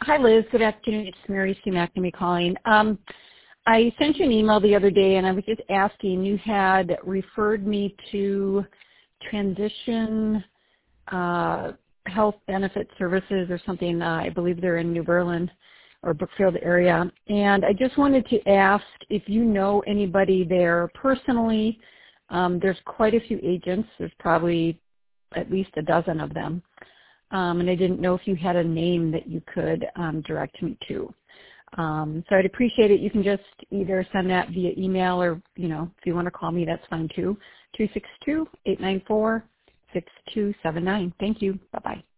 Hi, Liz. Good afternoon. It's Mary Sue McNamee calling. I sent you an email the other day, and I was just asking. You had referred me to Transition Health Benefit Services or something. I believe they're in New Berlin or Brookfield area. And I just wanted to ask if you know anybody there personally. There's quite a few agents. There's probably at least a dozen of them. And I didn't know if you had a name that you could direct me to. So I'd appreciate it. You can just either send that via email or, if you want to call me, that's fine too. 262-894-6279. Thank you. Bye-bye.